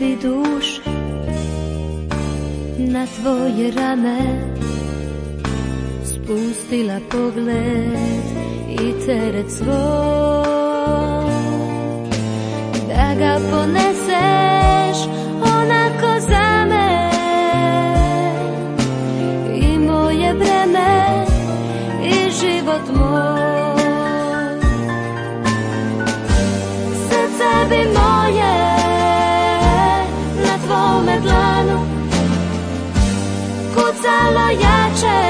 bi duše na tvoje rame spustila pogled i teret svoj, da ga poneseš onako za me i moje breme i život moj. Srce bi moje na tvome dlanu kucalo jače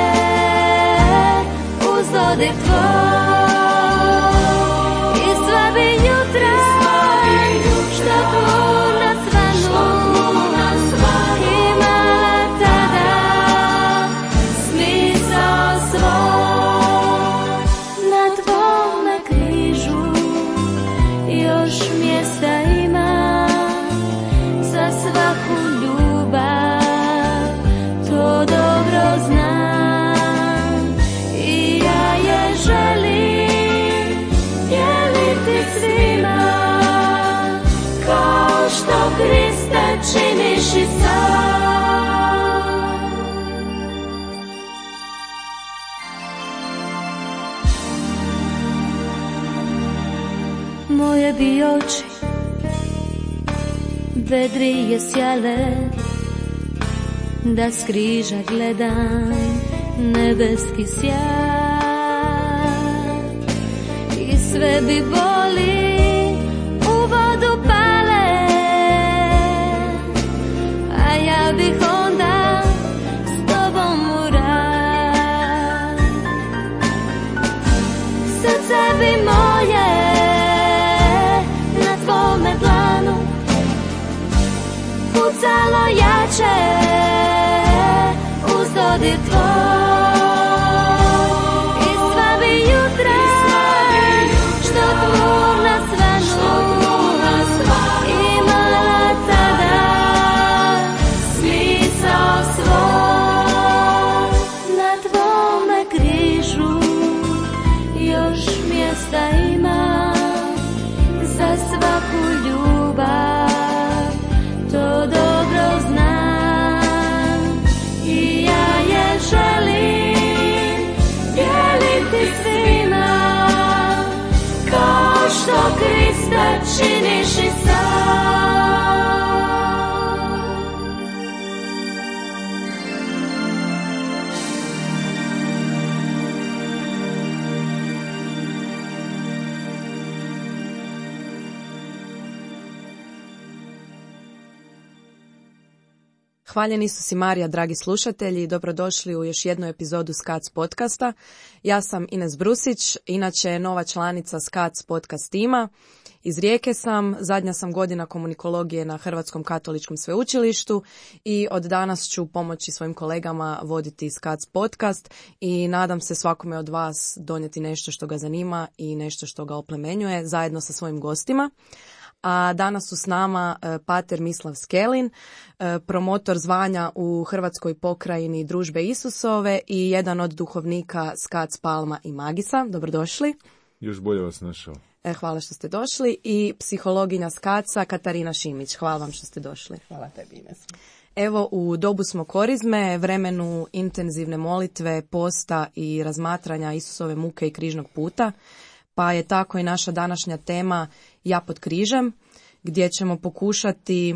uz dodir tvoj. I sva bi jutra što tu na svanu imala tada smisao svoj. Na tvome križu još mjesta ima za svaku ljubav, to dobro znam i ja je želim dijeliti svima, kao što Krista činiš i sam. Moje bi oči vedrije sjale, da s križa gledam nebeski sjaj, i sve bi boli u vodu pale, a ja bih onda s tobom u raj. Srce bi moje na tvome dlanu kucalo jače uz dodir tvoj. I sva bi jutra što tvor na svanu imala tada smisao svoj. Na tvome križu još mjesta ima za svaku ljubav, to dobro znam i ja je želim dijeliti svima, kao što Krista činiš i sam. Hvaljen Isus i Marija, dragi slušatelji, dobrodošli u još jednu epizodu SKAC podcasta. Ja sam Ines Brusić, inače nova članica SKAC podcast tima. Iz Rijeke sam, zadnja sam godina komunikologije na Hrvatskom katoličkom sveučilištu i od danas ću pomoći svojim kolegama voditi SKAC podcast i nadam se svakome od vas donijeti nešto što ga zanima i nešto što ga oplemenjuje zajedno sa svojim gostima. A danas su s nama pater Mislav Skelin, promotor zvanja u Hrvatskoj pokrajini Družbe Isusove i jedan od duhovnika SKAC Palma i Magisa. Dobrodošli. Još bolje vas našao. Hvala što ste došli. I psihologinja SKAC-a Katarina Šimić. Hvala vam što ste došli. Hvala tebi, Ines. Evo, u dobu smo korizme, vremenu intenzivne molitve, posta i razmatranja Isusove muke i križnog puta, pa je tako i naša današnja tema Ja pod križem, gdje ćemo pokušati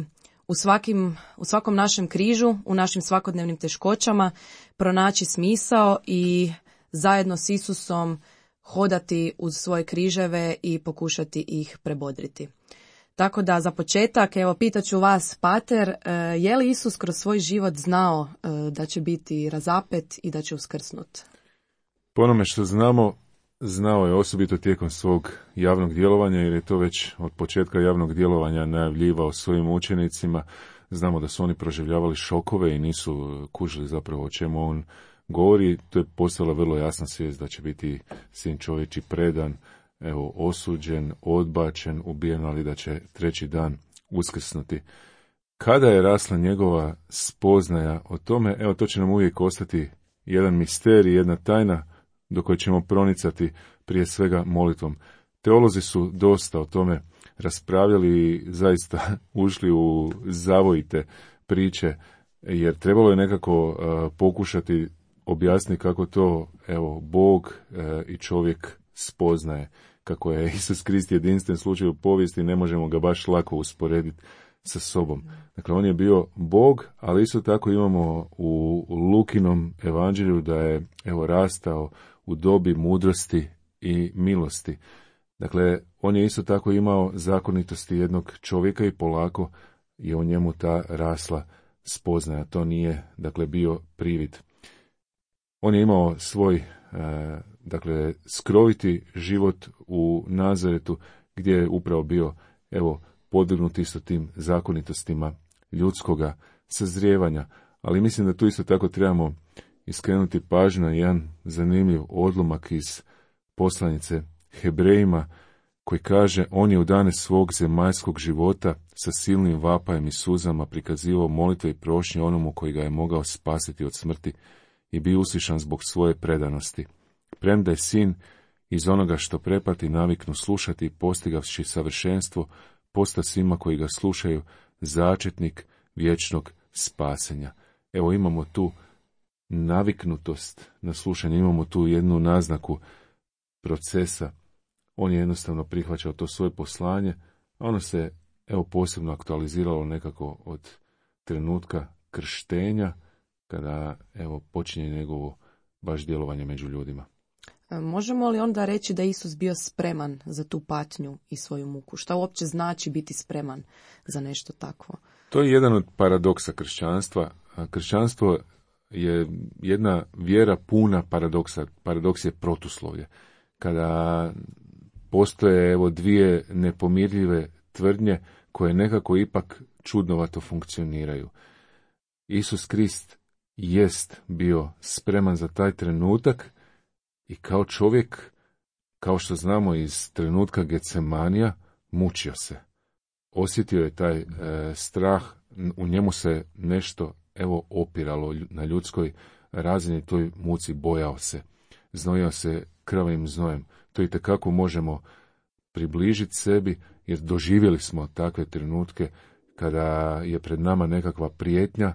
u svakom našem križu, u našim svakodnevnim teškoćama pronaći smisao i zajedno s Isusom hodati uz svoje križeve i pokušati ih prebodriti. Tako da za početak, evo, pitaću vas, pater, je li Isus kroz svoj život znao da će biti razapet i da će uskrsnut? Po onome što znao je osobito tijekom svog javnog djelovanja, jer je to već od početka javnog djelovanja najavljivao svojim učenicima. Znamo da su oni proživljavali šokove i nisu kužili zapravo o čemu on govori. To je postala vrlo jasna svijest da će biti sin čovječji predan, osuđen, odbačen, ubijen, ali da će treći dan uskrsnuti. Kada je rasla njegova spoznaja o tome, to će nam uvijek ostati jedan misterij, jedna tajna do koje ćemo pronicati prije svega molitvom. Teolozi su dosta o tome raspravljali, zaista ušli u zavojite priče, jer trebalo je nekako pokušati objasniti kako to, evo, Bog i čovjek spoznaje. Kako je Isus Krist jedinstven slučaj u povijesti, ne možemo ga baš lako usporediti sa sobom. Dakle, on je bio Bog, ali isto tako imamo u Lukinom evanđelju da je, evo, rastao u dobi mudrosti i milosti. Dakle, on je isto tako imao zakonitosti jednog čovjeka i polako je u njemu ta rasla spoznaja. To nije, dakle, bio privid. On je imao svoj, dakle, skroviti život u Nazaretu, gdje je upravo bio, evo, podvrgnut isto tim zakonitostima ljudskoga sazrijevanja. Ali mislim da tu isto tako trebamo iskrenuti pažnju na jedan zanimljiv odlomak iz poslanice Hebrejima, koji kaže: on je u dane svog zemaljskog života sa silnim vapajem i suzama prikazivao molitve i prošnje onomu koji ga je mogao spasiti od smrti i bio uslišan zbog svoje predanosti. Premda je sin iz onoga što prepati naviknu slušati, postigavši savršenstvo, posta svima koji ga slušaju začetnik vječnog spasenja. Evo, imamo tu naviknutost na slušanje, imamo tu jednu naznaku procesa. On je jednostavno prihvaćao to svoje poslanje, a ono se, evo, posebno aktualiziralo nekako od trenutka krštenja, kada, evo, počinje njegovo baš djelovanje među ljudima. Možemo li onda reći da je Isus bio spreman za tu patnju i svoju muku? Šta uopće znači biti spreman za nešto takvo? To je jedan od paradoksa kršćanstva. Kršćanstvo je jedna vjera puna paradoksa. Paradoks je protuslovlje. Kada postoje, evo, dvije nepomirljive tvrdnje koje nekako ipak čudnovato funkcioniraju. Isus Krist jest bio spreman za taj trenutak i kao čovjek, kao što znamo iz trenutka Getsemanija, mučio se. Osjetio je taj strah, u njemu se nešto, evo, opiralo na ljudskoj razini, toj muci bojao se, znojio se krvavim znojem. To itekako možemo približiti sebi, jer doživjeli smo takve trenutke kada je pred nama nekakva prijetnja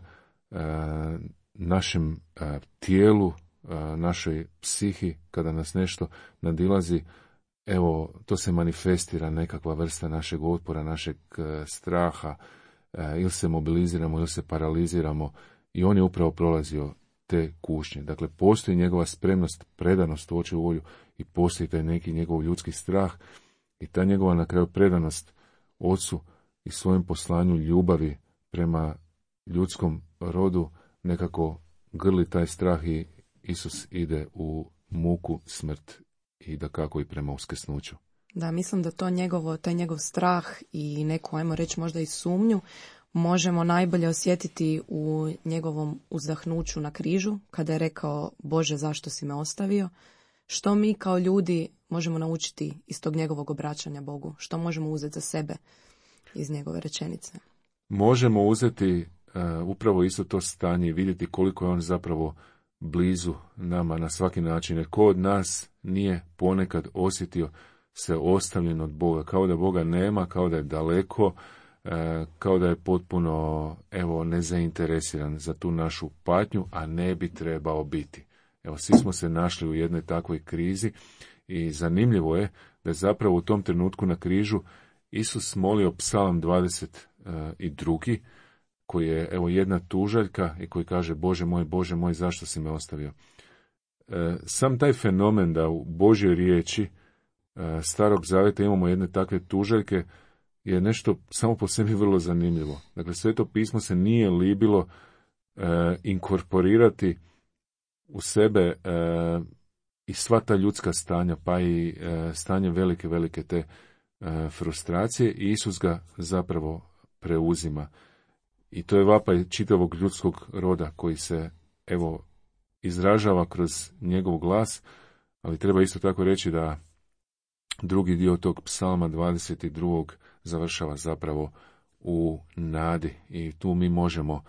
našem tijelu, našoj psihi, kada nas nešto nadilazi. Evo, to se manifestira nekakva vrsta našeg otpora, našeg straha, ili se mobiliziramo, ili se paraliziramo, i on je upravo prolazio te kušnje. Dakle, postoji njegova spremnost, predanost u očiju volju i postoji taj neki njegov ljudski strah i ta njegova na kraju predanost Ocu i svojem poslanju ljubavi prema ljudskom rodu nekako grli taj strah i Isus ide u muku, smrt i dakako i prema uskrsnuću. Da, mislim da taj njegov strah i neku, ajmo reći, možda i sumnju možemo najbolje osjetiti u njegovom uzdahnuću na križu, kada je rekao: Bože, zašto si me ostavio? Što mi kao ljudi možemo naučiti iz tog njegovog obraćanja Bogu? Što možemo uzeti za sebe iz njegove rečenice? Možemo uzeti upravo isto to stanje i vidjeti koliko je on zapravo blizu nama na svaki način. Jer ko od nas nije ponekad osjetio se ostavljen od Boga, kao da Boga nema, kao da je daleko, kao da je potpuno, evo, nezainteresiran za tu našu patnju, a ne bi trebao biti. Evo, svi smo se našli u jednoj takvoj krizi i zanimljivo je da je zapravo u tom trenutku na križu Isus molio Psalam 22, koji je, evo, jedna tužaljka i koji kaže: Bože moj, zašto si me ostavio? Sam taj fenomen da u Božjoj riječi Starog zavjeta imamo jedne takve tužaljke je nešto samo po sebi vrlo zanimljivo. Dakle, Sveto pismo se nije libilo inkorporirati u sebe i sva ta ljudska stanja, pa i stanje velike te frustracije, i Isus ga zapravo preuzima. I to je vapaj čitavog ljudskog roda koji se, evo, izražava kroz njegov glas, ali treba isto tako reći da drugi dio tog psalma 22. završava zapravo u nadi i tu mi možemo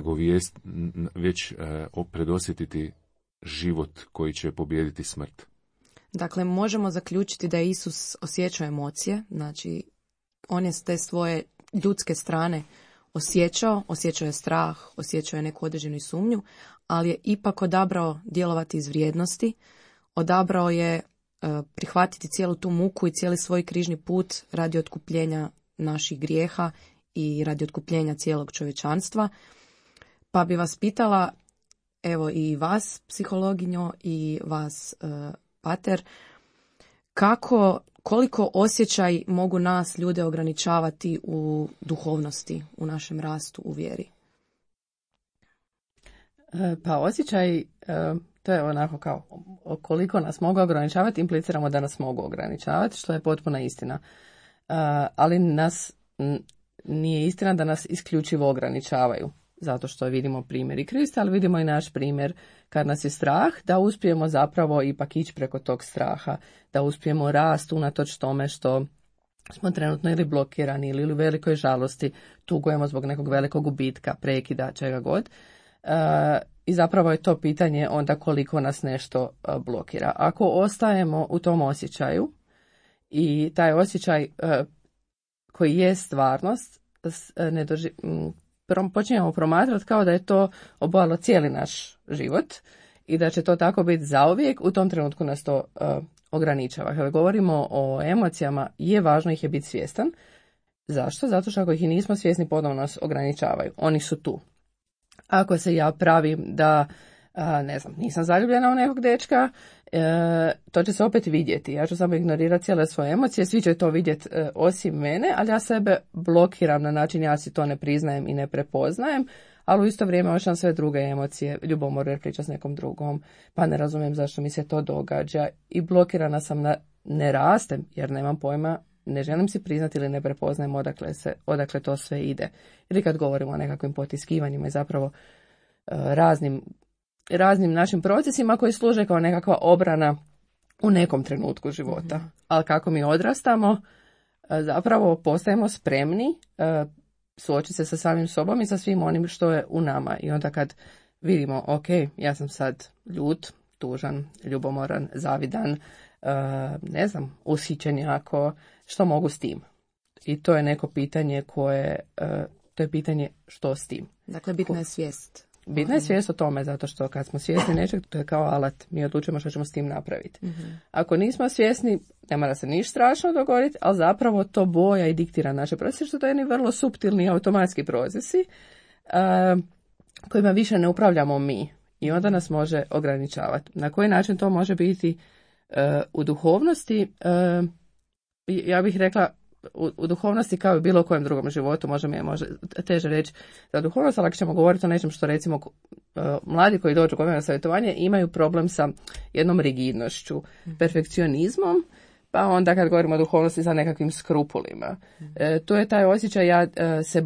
već predosjetiti život koji će pobijediti smrt. Dakle, možemo zaključiti da je Isus osjećao emocije, znači on je s te svoje ljudske strane osjećao je strah, osjećao je neku određenu sumnju, ali je ipak odabrao djelovati iz vrijednosti, odabrao je prihvatiti cijelu tu muku i cijeli svoj križni put radi otkupljenja naših grijeha i radi otkupljenja cijelog čovječanstva. Pa bi vas pitala, evo i vas psihologinjo i vas pater, koliko osjećaj mogu nas ljude ograničavati u duhovnosti, u našem rastu, u vjeri? Pa osjećaj, to je onako kao koliko nas mogu ograničavati, impliciramo da nas mogu ograničavati, što je potpuna istina. Ali nas nije istina da nas isključivo ograničavaju, zato što vidimo primjer i Krista, ali vidimo i naš primjer kad nas je strah, da uspijemo zapravo ipak ići preko tog straha, da uspijemo rast unatoč tome što smo trenutno ili blokirani ili u velikoj žalosti, tugujemo zbog nekog velikog gubitka, prekida, čega god. I zapravo je to pitanje onda koliko nas nešto blokira. Ako ostajemo u tom osjećaju i taj osjećaj koji je stvarnost, počinjemo promatrati kao da je to obojalo cijeli naš život i da će to tako biti zauvijek, u tom trenutku nas to ograničava. Kada govorimo o emocijama, je važno ih je biti svjestan. Zašto? Zato što ako ih i nismo svjesni, ponovno nas ograničavaju. Oni su tu. Ako se ja pravim da, nisam zaljubljena u nekog dečka, to će se opet vidjeti. Ja ću samo ignorirati cijele svoje emocije, svi će to vidjeti osim mene, ali ja sebe blokiram na način, ja si to ne priznajem i ne prepoznajem, ali u isto vrijeme osjećam sve druge emocije, ljubomor jer priča s nekom drugom, pa ne razumijem zašto mi se to događa i blokirana sam ne rastem jer nemam pojma, ne želim si priznati ili ne prepoznajem odakle to sve ide. Ili kad govorimo o nekakvim potiskivanjima i zapravo raznim našim procesima koji služe kao nekakva obrana u nekom trenutku života. Mm-hmm. Ali kako mi odrastamo, zapravo postajemo spremni suočiti se sa samim sobom i sa svim onim što je u nama. I onda kad vidimo, ok, ja sam sad ljut, tužan, ljubomoran, zavidan, ushićen jako, što mogu s tim? I to je neko pitanje to je pitanje što s tim. Dakle, bitna je svijest. Bitna je svijest o tome, zato što kad smo svjesni nečeg, to je kao alat, mi odlučujemo što ćemo s tim napraviti. Mm-hmm. Ako nismo svjesni, ne mora se ništa strašno dogoditi, ali zapravo to boja i diktira naše procese, što to je jedni vrlo suptilni automatski procesi kojima više ne upravljamo mi. I onda nas može ograničavati. Na koji način to može biti u duhovnosti? Ja bih rekla, u duhovnosti kao i bilo kojem drugom životu, može teže reći za duhovnost, ali ako ćemo govoriti o nečem što recimo mladi koji dođu kod mene na savjetovanje imaju problem sa jednom rigidnošću, perfekcionizmom, pa onda kad govorimo o duhovnosti sa nekakvim skrupulima. To je taj osjećaj, ja se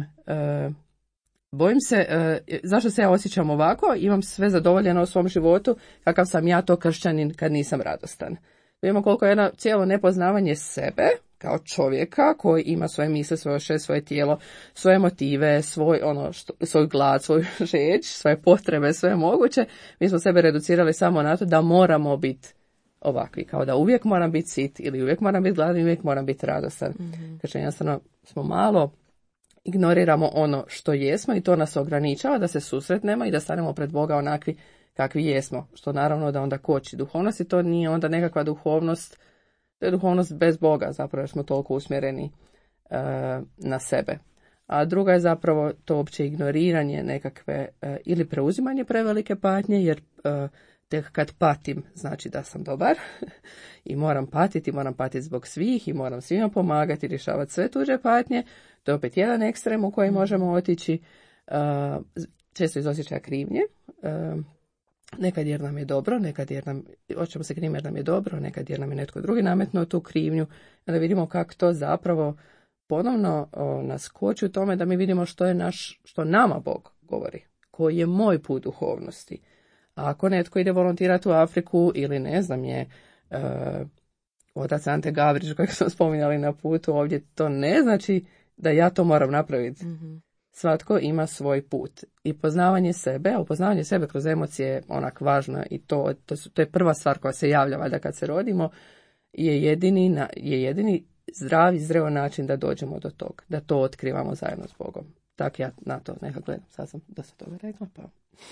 bojim se, zašto se ja osjećam ovako, imam sve zadovoljeno u svom životu, kakav sam ja to kršćanin kad nisam radostan. Vidimo koliko je jedno cijelo nepoznavanje sebe kao čovjeka koji ima svoje misle, svoje tijelo, svoje motive, svoj glad, svoju žeđ, svoje potrebe, sve moguće. Mi smo sebe reducirali samo na to da moramo biti ovakvi, kao da uvijek moram biti sit ili uvijek moram biti gladan, uvijek moram biti radostan. Mm-hmm. Znači jednostavno smo malo ignoriramo ono što jesmo i to nas ograničava da se susretnemo i da stanemo pred Boga onakvi kakvi jesmo, što naravno da onda koči duhovnost i to nije onda nekakva duhovnost, to je duhovnost bez Boga, zapravo jer smo toliko usmjereni na sebe. A druga je zapravo to opće ignoriranje nekakve ili preuzimanje prevelike patnje, jer tek kad patim znači da sam dobar i moram patiti zbog svih i moram svima pomagati, rješavati sve tuđe patnje. To je opet jedan ekstrem u koji možemo otići, često iz osjećaja krivnje. Nekad jer nam je dobro, nekad jer hoćemo se kriviti jer nam je dobro, nekad jer nam je netko drugi nametnuo tu krivnju. Da vidimo kako to zapravo ponovno nas koči u tome da mi vidimo što nama Bog govori, koji je moj put duhovnosti. A ako netko ide volontirati u Afriku ili ne znam je otac Ante Gavrić kojeg smo spominjali na putu ovdje, to ne znači da ja to moram napraviti. Mm-hmm. Svatko ima svoj put. I poznavanje sebe, a upoznavanje sebe kroz emocije je onak važno i to je prva stvar koja se javlja valjda kad se rodimo, je jedini zdravi, zreo način da dođemo do tog, da to otkrivamo zajedno s Bogom. Tako ja na to nekako gledam. Sad sam dosta toga rekla, pa...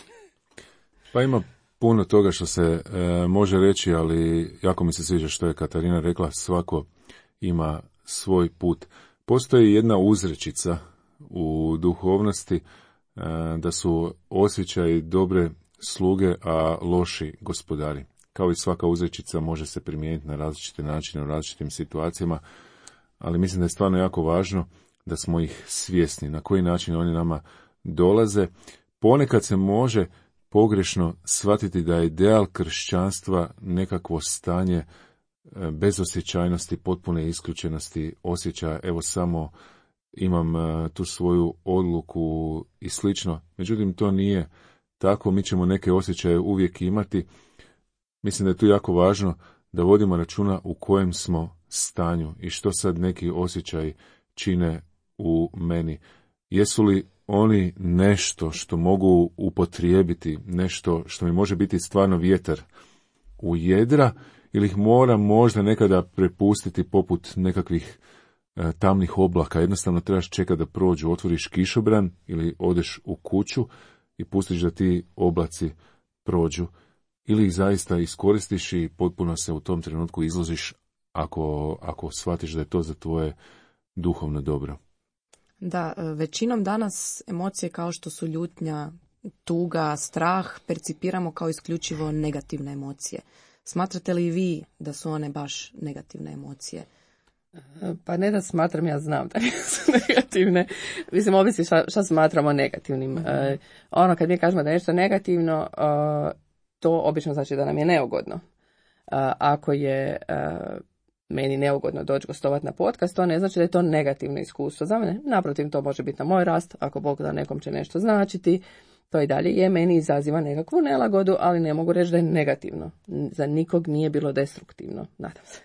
Pa ima puno toga što se može reći, ali jako mi se sviđa što je Katarina rekla, svako ima svoj put. Postoji jedna uzrečica u duhovnosti da su osjećaji dobre sluge, a loši gospodari. Kao i svaka uzrečica može se primijeniti na različite načine u različitim situacijama, ali mislim da je stvarno jako važno da smo ih svjesni, na koji način oni nama dolaze. Ponekad se može pogrešno shvatiti da je ideal kršćanstva nekakvo stanje bezosjećajnosti, potpune isključenosti osjećaja, evo samo imam tu svoju odluku i slično. Međutim, to nije tako, mi ćemo neke osjećaje uvijek imati. Mislim da je tu jako važno da vodimo računa u kojem smo stanju i što sad neki osjećaji čine u meni. Jesu li oni nešto što mogu upotrijebiti, nešto što mi može biti stvarno vjetar u jedra, ili ih moram možda nekada prepustiti poput nekakvih tamnih oblaka. Jednostavno trebaš čekati da prođu, otvoriš kišobran ili odeš u kuću i pustiš da ti oblaci prođu. Ili ih zaista iskoristiš i potpuno se u tom trenutku izložiš ako shvatiš da je to za tvoje duhovno dobro. Da, većinom danas emocije kao što su ljutnja, tuga, strah percipiramo kao isključivo negativne emocije. Smatrate li vi da su one baš negativne emocije? Pa ne da smatram, ja znam da su negativne. Mislim, ovisi šta smatramo negativnim. Kad mi kažemo da je nešto negativno, to obično znači da nam je neugodno. Ako je meni neugodno doći gostovati na podcast, to ne znači da je to negativno iskustvo za mene. Naprotiv, to može biti na moj rast, ako Bog da nekom će nešto značiti. To i dalje je, meni izaziva nekakvu nelagodu, ali ne mogu reći da je negativno. Za nikog nije bilo destruktivno, nadam se.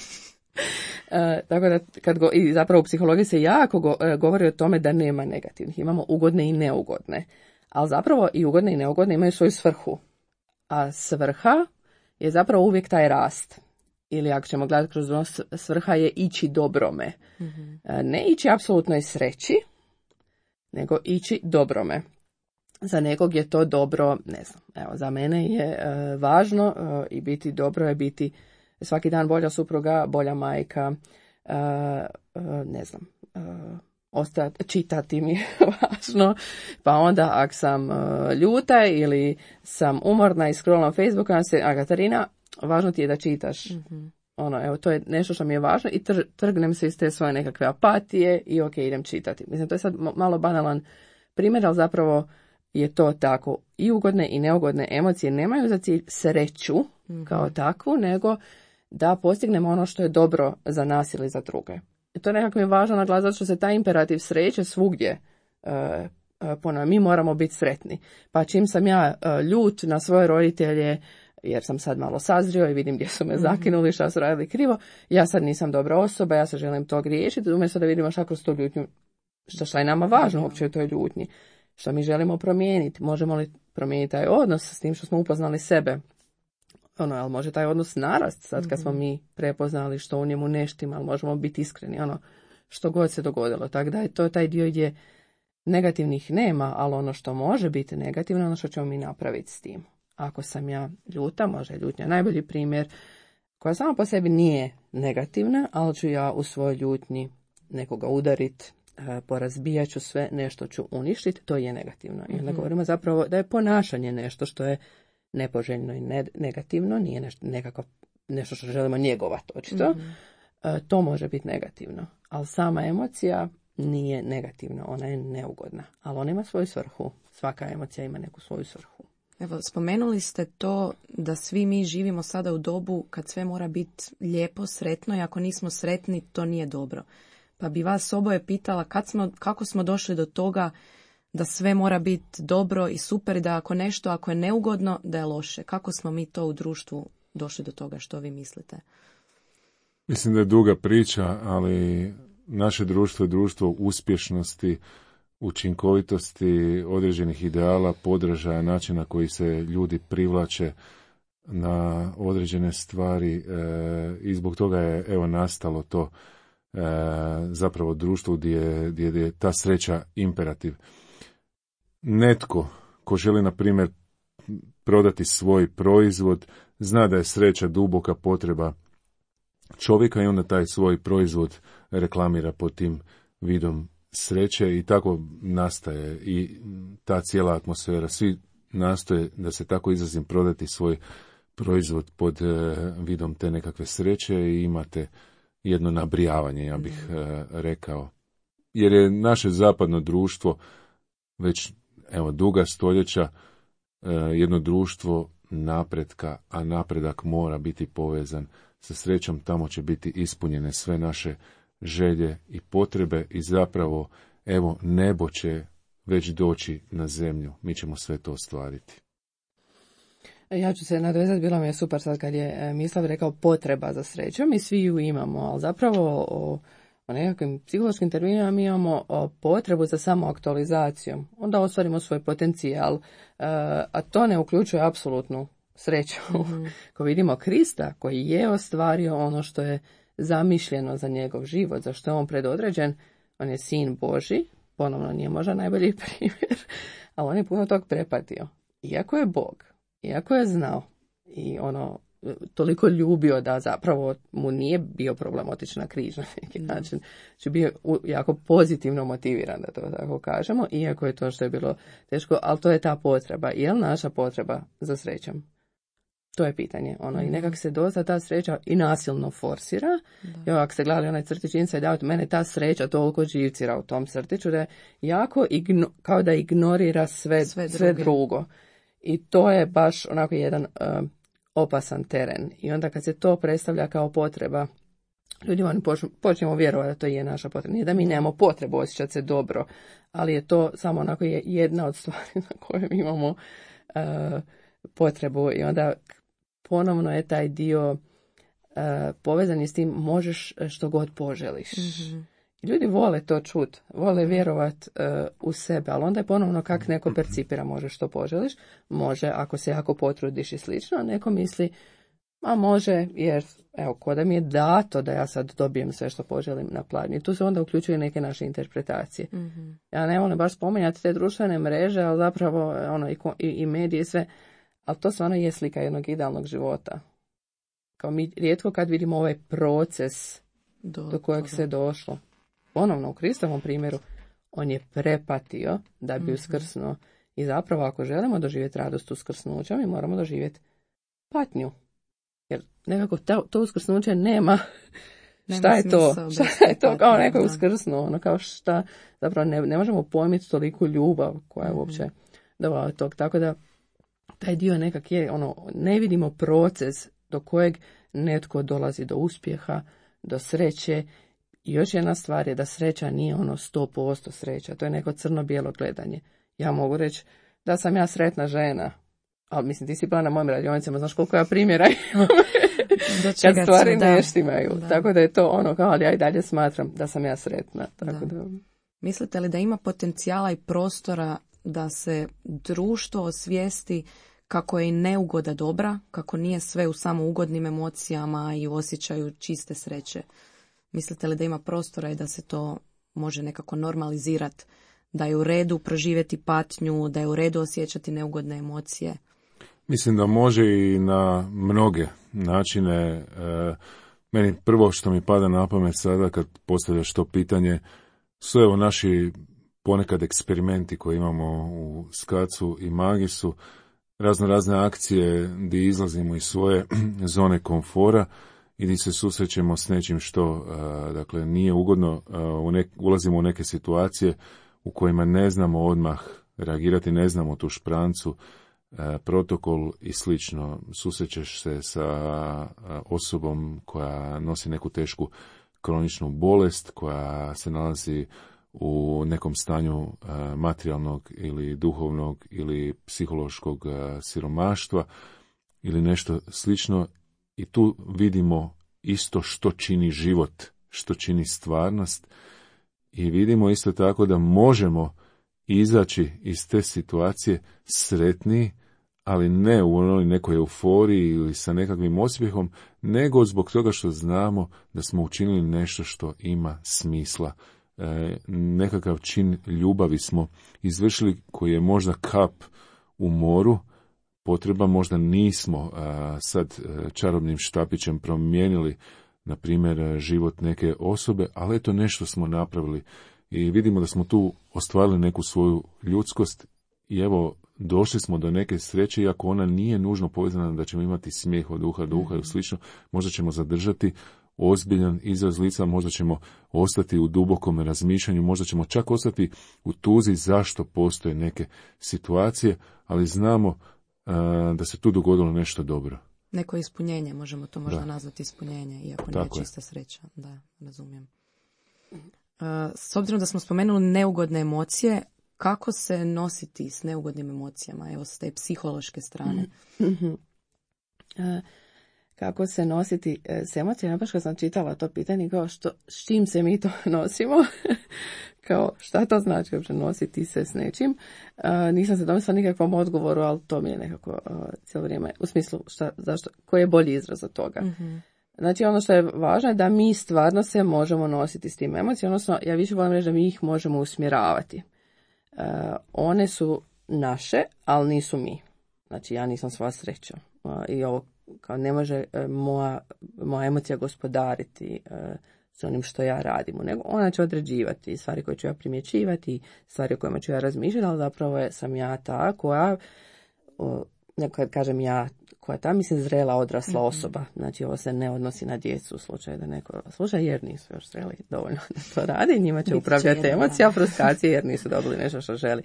Tako da, i zapravo u psihologiji se jako govori o tome da nema negativnih. Imamo ugodne i neugodne. Ali zapravo i ugodne i neugodne imaju svoju svrhu. A svrha je zapravo uvijek taj rast. Ili ako ćemo gledati kroz ono, svrha je ići dobrome. Mm-hmm. Ne ići apsolutnoj sreći, nego ići dobrome. Za nekog je to dobro, ne znam. Evo, za mene je važno i biti dobro je biti svaki dan bolja supruga, bolja majka, ne znam, čitati mi je važno, pa onda ako sam ljuta ili sam umorna i scrollam Facebooka, a Katarina, važno ti je da čitaš. Mm-hmm. Evo, to je nešto što mi je važno i trgnem se iz te svoje nekakve apatije i ok, idem čitati. Mislim, to je sad malo banalan primjer, ali zapravo je to tako. I ugodne i neugodne emocije nemaju za cilj sreću kao takvu, nego da postignemo ono što je dobro za nas ili za druge. I to nekako mi je važno naglasiti, zato što se taj imperativ sreće svugdje ponavlja. Mi moramo biti sretni. Pa čim sam ja ljut na svoje roditelje, jer sam sad malo sazrio i vidim gdje su me zakinuli, šta su radili krivo, ja sad nisam dobra osoba, ja se želim to riješiti, umjesto da vidimo šta kroz tu ljutnju, šta je nama važno uopće u toj ljutnji, šta mi želimo promijeniti, možemo li promijeniti taj odnos s tim što smo upoznali sebe. Ali može taj odnos narast sad kad smo mi prepoznali što u njemu ne štima, ali možemo biti iskreni, što god se dogodilo. Tako da je to taj dio gdje negativnih nema, ali ono što može biti negativno, ono što ćemo mi napraviti s tim. Ako sam ja ljuta, može ljutnja najbolji primjer, koja sama po sebi nije negativna, ali ću ja u svojoj ljutnji nekoga udarit, porazbijat ću sve, nešto ću uništiti, to je negativno. I onda govorimo zapravo da je ponašanje nešto što je nepoželjno i negativno, nije nešto što želimo njegovati, očito. To može biti negativno. Ali sama emocija nije negativna, ona je neugodna. Ali ona ima svoju svrhu. Svaka emocija ima neku svoju svrhu. Evo, spomenuli ste to da svi mi živimo sada u dobu kad sve mora biti lijepo, sretno i ako nismo sretni, to nije dobro. Pa bi vas oboje pitala kako smo došli do toga da sve mora biti dobro i super, da ako je neugodno, da je loše. Kako smo mi to u društvu došli do toga, što vi mislite? Mislim da je duga priča, ali naše društvo je društvo uspješnosti, učinkovitosti, određenih ideala, podražaja, načina koji se ljudi privlače na određene stvari i zbog toga je nastalo to. zapravo društvu gdje je ta sreća imperativ. Netko ko želi, na primjer, prodati svoj proizvod, zna da je sreća duboka potreba čovjeka i onda taj svoj proizvod reklamira pod tim vidom sreće i tako nastaje i ta cijela atmosfera. Svi nastoje, da se tako izrazim, prodati svoj proizvod pod vidom te nekakve sreće i imate jedno nabrijavanje, ja bih rekao. Jer je naše zapadno društvo već duga stoljeća jedno društvo napretka, a napredak mora biti povezan sa srećom. Tamo će biti ispunjene sve naše želje i potrebe i zapravo nebo će već doći na zemlju. Mi ćemo sve to ostvariti. Ja ću se nadovezati, bilo mi je super sad kad je Mislav rekao potreba za srećom. Mi svi ju imamo, ali zapravo o nekakvim psihološkim terminima mi imamo potrebu za samoaktualizacijom. Onda ostvarimo svoj potencijal, a to ne uključuje apsolutnu sreću. Ko vidimo Krista koji je ostvario ono što je zamišljeno za njegov život, za što je on predodređen, on je sin Božji, ponovno nije možda najbolji primjer, ali on je puno tog prepatio. Iako je Bog, iako je znao i toliko ljubio da zapravo mu nije bio problematična križ na neki način. Znači bio jako pozitivno motiviran, da to tako kažemo, iako je to što je bilo teško, ali to je ta potreba. Je li naša potreba za srećom? To je pitanje. I nekak se dosta ta sreća i nasilno forsira. I ako ste gledali onaj crtić Inside Out, mene ta sreća toliko živcira u tom crtiću da je jako kao da ignorira sve drugo. I to je baš onako jedan opasan teren. I onda kad se to predstavlja kao potreba, ljudima počnemo vjerovati da to je naša potreba. Nije da mi nemamo potrebu osjećati se dobro, ali je to samo onako jedna od stvari na koje mi imamo potrebu. I onda ponovno je taj dio povezan je s tim možeš što god poželiš. Ljudi vole to čut, vole vjerovat u sebe, ali onda je ponovno kak neko percipira možeš što poželiš. Može ako se jako potrudiš i slično, a neko misli a može jer ko da mi je dato da ja sad dobijem sve što poželim na pladnju. I tu se onda uključuju neke naše interpretacije. Ja ne volim baš spominjati te društvene mreže, ali zapravo i medije i sve, ali to stvarno je slika jednog idealnog života. Kao mi rijetko kad vidimo ovaj proces do kojeg se došlo. Ponovno u Kristovom primjeru, on je prepatio da bi uskrsnuo. I zapravo ako želimo doživjeti radost uskrsnuća, mi moramo doživjeti patnju. Jer nekako to uskrsnuće nema. Šta je to? Šta je to? Kao neko je uskrsnuo. Kao šta? Zapravo ne možemo pojmiti toliku ljubav koja je uopće dovala tog. Tako da taj dio nekak je, ne vidimo proces do kojeg netko dolazi do uspjeha, do sreće. I još jedna stvar je da sreća nije 100% sreća. To je neko crno-bijelo gledanje. Ja mogu reći da sam ja sretna žena. Ali mislim, ti si bila na mojim radionicama, znaš koliko ja primjera imam. Kad stvari ne štimaju. Tako da je to ali ja i dalje smatram da sam ja sretna. Tako da. Mislite li da ima potencijala i prostora da se društvo osvijesti kako je i neugoda dobra, kako nije sve u samo ugodnim emocijama i u osjećaju čiste sreće? Mislite li da ima prostora i da se to može nekako normalizirati, da je u redu proživjeti patnju, da je u redu osjećati neugodne emocije? Mislim da može i na mnoge načine. Meni prvo što mi pada na pamet sada kad postavljaš to pitanje su naši ponekad eksperimenti koje imamo u Skacu i Magisu, razne akcije gdje izlazimo iz svoje zone komfora i gdje se susrećemo s nečim što nije ugodno, ulazimo u neke situacije u kojima ne znamo odmah reagirati, ne znamo tu šprancu, protokol i slično. Susrećeš se sa osobom koja nosi neku tešku kroničnu bolest, koja se nalazi u nekom stanju materijalnog ili duhovnog ili psihološkog siromaštva ili nešto slično. I tu vidimo isto što čini život, što čini stvarnost i vidimo isto tako da možemo izaći iz te situacije sretniji, ali ne u onoj nekoj euforiji ili sa nekakvim osmijehom, nego zbog toga što znamo da smo učinili nešto što ima smisla. Nekakav čin ljubavi smo izvršili koji je možda kap u moru, potreba možda nismo sad čarobnim štapićem promijenili, na primjer, život neke osobe, ali eto nešto smo napravili i vidimo da smo tu ostvarili neku svoju ljudskost i evo došli smo do neke sreće, iako ona nije nužno povezana da ćemo imati smijeh od uha do uha i slično, možda ćemo zadržati ozbiljan izraz lica, možda ćemo ostati u dubokom razmišljanju, možda ćemo čak ostati u tuzi zašto postoje neke situacije, ali znamo da se tu dogodilo nešto dobro. Neko ispunjenje, možemo to možda nazvati ispunjenje, iako nije čista sreća. Da, razumijem. S obzirom da smo spomenuli neugodne emocije, kako se nositi s neugodnim emocijama, evo s te psihološke strane? Kako se nositi s emocijama, baš kad sam čitala to pitanje, kao s čim se mi to nosimo, kao šta to znači uopće nositi se s nečim. Nisam se domislila nikakvom odgovoru, ali to mi je nekako cijelo vrijeme, u smislu zašto, koji je bolji izraz od toga. Znači ono što je važno je da mi stvarno se možemo nositi s tim emocijama, odnosno ja više volim reći da mi ih možemo usmjeravati. One su naše, ali nisu mi. Znači ja nisam sva sreća. I ovo kao ne može moja emocija gospodariti s onim što ja radim, nego ona će određivati stvari koje ću ja primjećivati, stvari o kojima ću ja razmišljati, ali zapravo sam ja ta koja, kad kažem ja, koja ta, mislim, zrela odrasla osoba. Znači ovo se ne odnosi na djecu u slučaju da neko sluša, jer nisu još zreli dovoljno da to radi, njima će upravljati emocija, frustracije, jer nisu dobili nešto što žele.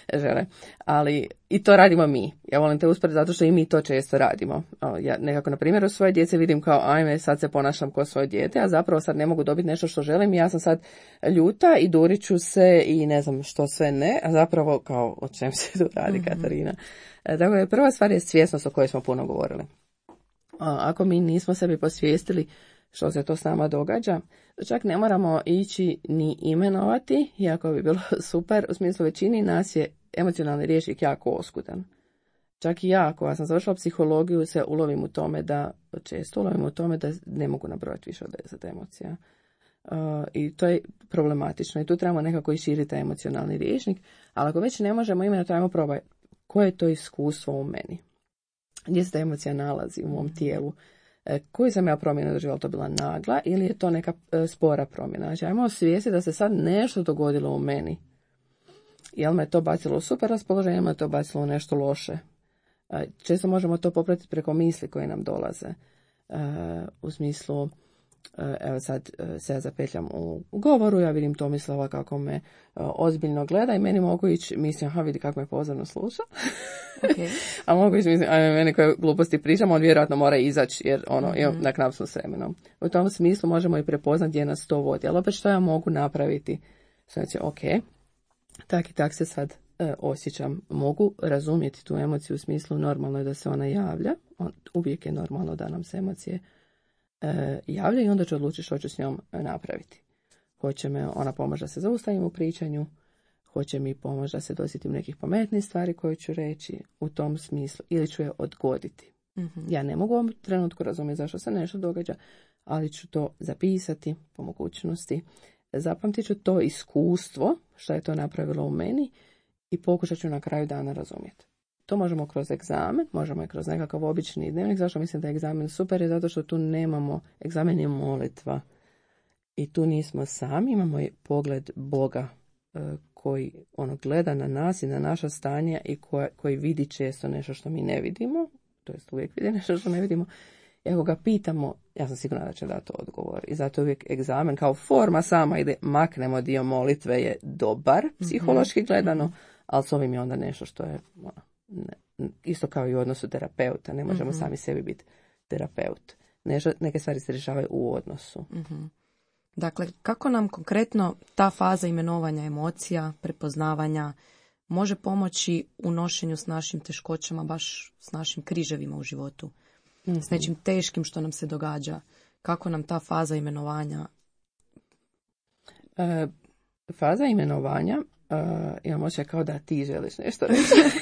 Ali i to radimo mi. Ja volim te usporediti zato što i mi to često radimo. Ja nekako na primjeru svoje djece vidim kao ajme sad se ponašam kao svoje dijete, a zapravo sad ne mogu dobiti nešto što želim i ja sam sad ljuta i durit ću se i ne znam što sve ne, a zapravo kao o čem se tu radi, Katarina. Tako je, prva stvar je svjesnost o kojoj smo puno govorili. Ako mi nismo sebi posvijestili što se to s nama događa, čak ne moramo ići ni imenovati, iako bi bilo super, u smislu većini nas je emocionalni rječnik jako oskudan. Čak i ja, koja sam završila psihologiju, se ulovim u tome da ne mogu nabrojati više od 10 emocija. I to je problematično i tu trebamo nekako i širiti taj emocionalni rječnik, ali ako već ne možemo imenovati, trebamo probati koje je to iskustvo u meni. Gdje se ta emocija nalazi u mom tijelu? Koju sam ja promjenu doživjela, to bila nagla ili je to neka spora promjena? Znači, ajmo osvijestiti da se sad nešto dogodilo u meni. Jel me to bacilo u super raspoloženje, jel me to bacilo u nešto loše? Često možemo to popratiti preko misli koje nam dolaze. U smislu, evo sad se ja zapetljam u govoru, ja vidim Tomislava kako me ozbiljno gleda i meni mogu ići, mislim, vidi kako me pozorno sluša. Okay. A mogu ići, mislim, meni koje gluposti pričam, on vjerojatno mora izaći jer na knap smo s vremenom. U tom smislu možemo i prepoznati gdje nas to vodi. Ali opet što ja mogu napraviti? Znači, ok, tak i tak se sad osjećam. Mogu razumjeti tu emociju u smislu normalno je da se ona javlja. Uvijek je normalno da nam se emocije javlja i onda ću odlučiti što ću s njom napraviti. Hoće me ona pomoći da se zaustavim u pričanju, hoće mi pomoći da se dosjetim nekih pametnih stvari koje ću reći u tom smislu ili ću je odgoditi. Ja ne mogu u ovom trenutku razumjeti zašto se nešto događa, ali ću to zapisati po mogućnosti. Zapamtit ću to iskustvo, što je to napravilo u meni i pokušat ću na kraju dana razumjeti. To možemo kroz egzamen, možemo i kroz nekakav obični dnevnik. Zašto mislim da je egzamen super? Je zato što tu nemamo, egzamen je molitva. I tu nismo sami, imamo i pogled Boga koji gleda na nas i na naša stanja i koji vidi često nešto što mi ne vidimo. To jest uvijek vidi nešto što ne vidimo. I ako ga pitamo, ja sam sigurna da će dati odgovor. I zato uvijek egzamen kao forma sama ide, maknemo dio molitve je dobar, psihološki gledano, ali s ovim je onda nešto što je isto kao i u odnosu terapeuta. Ne možemo sami sebi biti terapeut. Neke stvari se rješavaju u odnosu. Dakle, kako nam konkretno ta faza imenovanja emocija, prepoznavanja može pomoći u nošenju s našim teškoćama, baš s našim križevima u životu? S nečim teškim što nam se događa. Kako nam ta faza imenovanja? Faza imenovanja imam osjećaj kao da ti želiš nešto reći.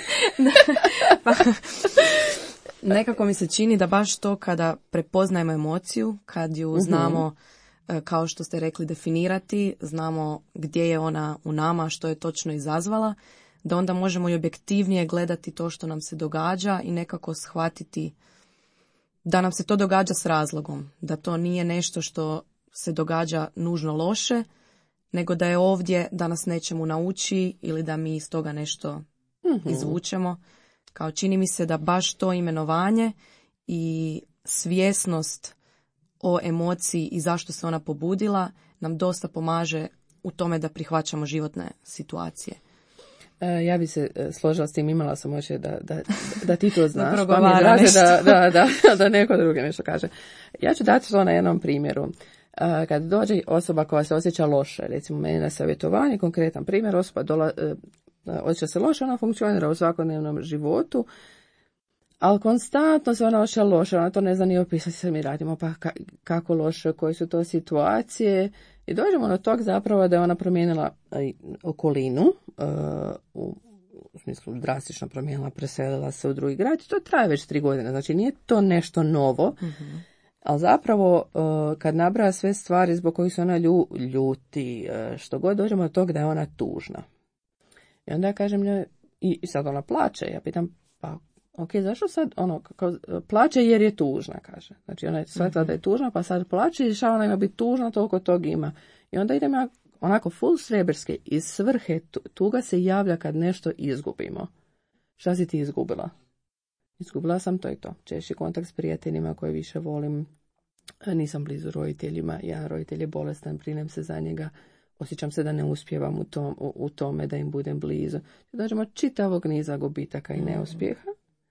Nekako mi se čini da baš to kada prepoznajemo emociju, kad ju znamo, kao što ste rekli, definirati, znamo gdje je ona u nama, što je točno izazvala, da onda možemo i objektivnije gledati to što nam se događa i nekako shvatiti da nam se to događa s razlogom, da to nije nešto što se događa nužno loše, nego da je ovdje da nas nečemu nauči ili da mi iz toga nešto izvučemo. Kao čini mi se da baš to imenovanje i svjesnost o emociji i zašto se ona pobudila nam dosta pomaže u tome da prihvaćamo životne situacije. Ja bi se složila s tim, imala sam oče da ti to znaš, da pa mi draže da neko drugi nešto kaže. Ja ću dati to na jednom primjeru. Kad dođe osoba koja se osjeća loše, recimo meni na savjetovanje, konkretan primjer, osoba osjeća se loše, ona funkcionira u svakodnevnom životu, ali konstantno se ona osjeća loše, ona to ne zna ni opisati, sad mi radimo, pa kako loše, koje su to situacije, i dođemo do tog zapravo da je ona promijenila okolinu, u smislu drastično promijenila, preselila se u drugi grad, i to traje već 3 godine, znači nije to nešto novo, ali zapravo kad nabraja sve stvari zbog kojih se ona ljuti, što god, dođemo do toga da je ona tužna. I onda ja kažem njoj, i sad ona plače, ja pitam, pa ok, zašto sad plače jer je tužna, kaže. Znači ona je shvatila da je tužna, pa sad plače i šta ona ima biti tužna, toliko tog ima. I onda idem ja onako full sreberske, iz svrhe tuga se javlja kad nešto izgubimo. Šta si ti izgubila? Izgubila sam to i to. Češći kontakt s prijateljima koje više volim. Nisam blizu roditeljima, ja roditelj je bolestan, brinem se za njega. Osjećam se da ne uspijevam u tome da im budem blizu. Dođemo čitavog niza gubitaka i neuspjeha.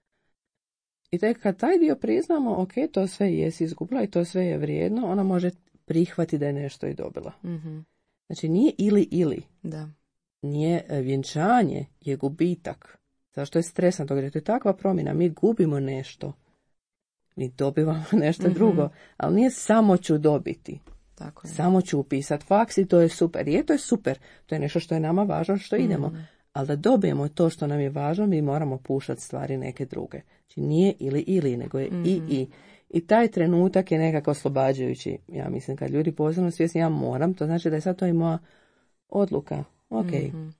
I tek kad taj dio priznamo, ok, to sve jesi izgubila i to sve je vrijedno, ona može prihvatiti da je nešto i dobila. Znači nije ili. Da. Nije vjenčanje, je gubitak. Zašto je stresno to? To je takva promjena. Mi gubimo nešto. Mi dobivamo nešto drugo. Ali nije samo ću dobiti. Tako je. Samo ću upisati faks i to je super. To je super. To je nešto što je nama važno, što idemo. Ali da dobijemo to što nam je važno, mi moramo puštati stvari neke druge. Znači nije ili, nego je i. I taj trenutak je nekako oslobađajući. Ja mislim, kad ljudi posebno svjesni, ja moram, to znači da je sad to i moja odluka. Ok,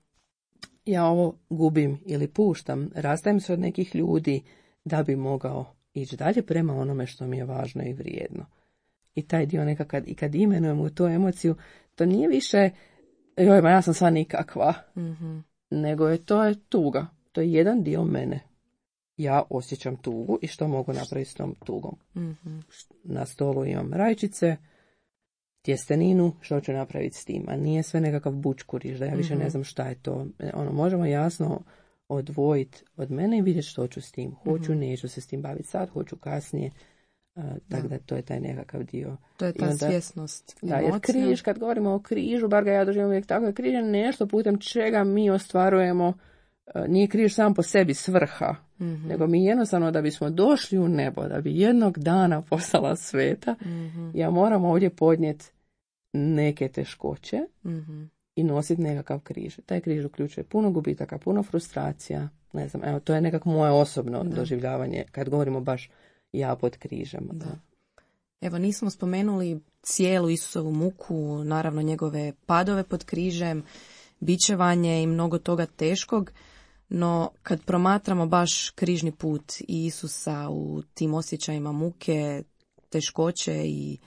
ja ovo gubim ili puštam, rastajem se od nekih ljudi da bi mogao ići dalje prema onome što mi je važno i vrijedno. I taj dio nekako, i kad imenujem u tu emociju, to nije više, joj, ma ja sam sva nikakva, nego je tuga. To je jedan dio mene. Ja osjećam tugu i što mogu napraviti s tom tugom. Na stolu imam rajčice, tjesteninu, što ću napraviti s tim. A nije sve nekakav bučkuriš, da ja više ne znam šta je to. Možemo jasno odvojiti od mene i vidjeti što ću s tim. Hoću, neću se s tim baviti sad, hoću kasnije. Tako da to je taj nekakav dio. To je ta svjesnost. Da, jer križ, kad govorimo o križu, bar ga ja doživim uvijek tako, je križ je nešto putem čega mi ostvarujemo. Nije križ sam po sebi svrha, nego mi jednostavno da bismo došli u nebo, da bi jednog dana postala sveta, ja moram ovdje podnijeti neke teškoće i nositi nekakav križ. Taj križ uključuje puno gubitaka, puno frustracija, ne znam, evo, to je nekako moje osobno doživljavanje, kad govorimo baš ja pod križem. Da. Evo, nismo spomenuli cijelu Isusovu muku, naravno njegove padove pod križem, bičevanje i mnogo toga teškog, no kad promatramo baš križni put i Isusa u tim osjećajima muke, teškoće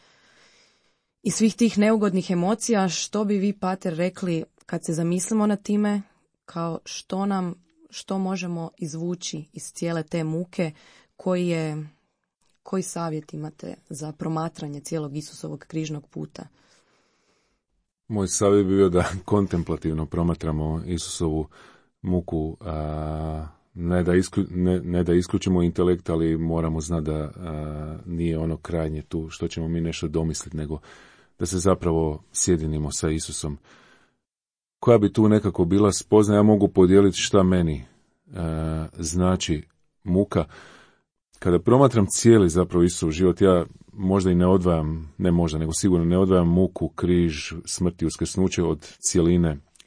i svih tih neugodnih emocija, što bi vi, pater, rekli kad se zamislimo na time, kao što možemo izvući iz cijele te muke, koji savjet imate za promatranje cijelog Isusovog križnog puta? Moj savjet bi bio da kontemplativno promatramo Isusovu muku, ne da isključimo intelekt, ali moramo znati da nije ono krajnje tu što ćemo mi nešto domisliti, nego da se zapravo sjedinimo sa Isusom. Koja bi tu nekako bila spoznaja, ja mogu podijeliti šta meni znači muka. Kada promatram cijeli zapravo Isusov život, ja možda i ne odvajam, ne možda, nego sigurno ne odvajam muku, križ, smrt i uskrsnuće od cijeline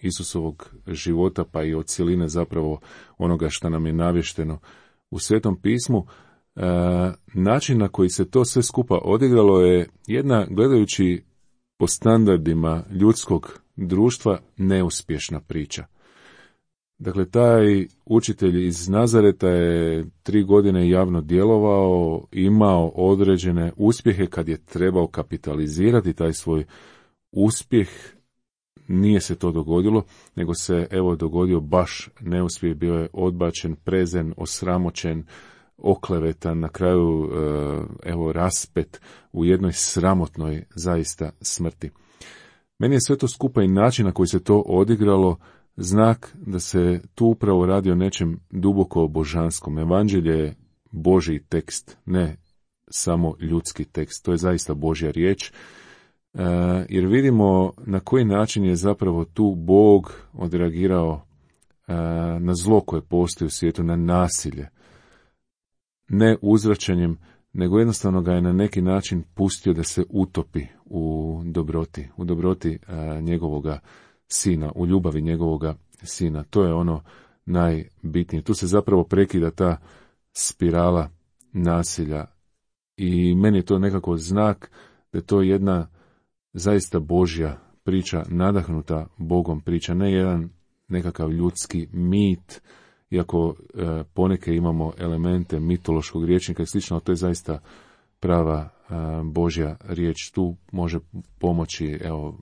Isusovog života, pa i od cjeline zapravo onoga što nam je navješteno u Svetom pismu. Način na koji se to sve skupa odigralo je jedna, gledajući po standardima ljudskog društva, neuspješna priča. Dakle, taj učitelj iz Nazareta je 3 godine javno djelovao, imao određene uspjehe. Kad je trebao kapitalizirati taj svoj uspjeh, nije se to dogodilo, nego se dogodio baš neuspjeh, bio je odbačen, prezen, osramoćen, oklevetan, na kraju raspet u jednoj sramotnoj zaista smrti. Meni je sve to skupa i način na koji se to odigralo znak da se tu upravo radi o nečem duboko božanskom. Evanđelje je Božji tekst, ne samo ljudski tekst, to je zaista Božja riječ, jer vidimo na koji način je zapravo tu Bog odreagirao na zlo koje postoji u svijetu, na nasilje. Ne uzvraćanjem, nego jednostavno ga je na neki način pustio da se utopi u dobroti njegovoga sina, u ljubavi njegovoga sina. To je ono najbitnije. Tu se zapravo prekida ta spirala nasilja i meni je to nekako znak da je to jedna zaista Božja priča, nadahnuta Bogom priča, ne jedan nekakav ljudski mit, iako poneke imamo elemente mitološkog rječnika i slično, ali to je zaista prava Božja riječ. Tu može pomoći,